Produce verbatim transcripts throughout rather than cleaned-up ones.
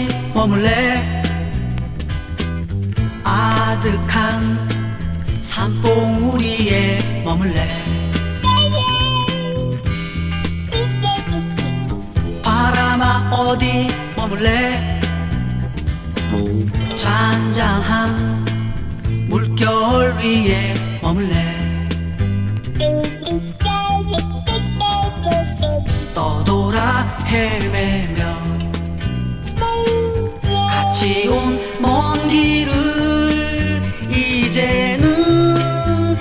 어디 머물래? 아득한 산봉우리에 머물래? 바람아 어디 머물래? 잔잔한 물결 위에 머물래? 떠돌아 헤매며 같이 온 먼 길을 이제는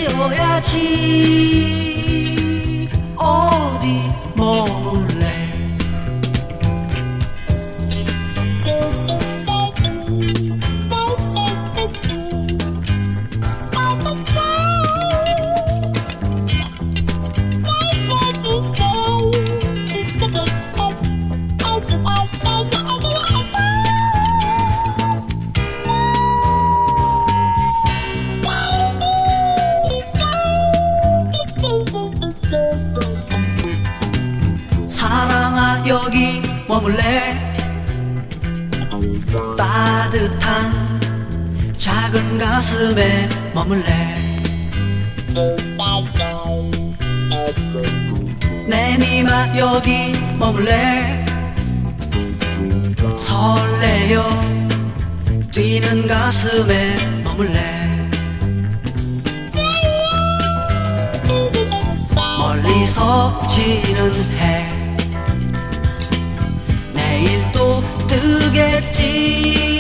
쉬어야지. 어디 머물래? 사랑아 여기 머물래? 따뜻한 작은 가슴에 머물래? 내니마 여기 머물래? 설레어 뛰는 가슴에 머물래? 멀리서 지는 해 내일 또 뜨겠지.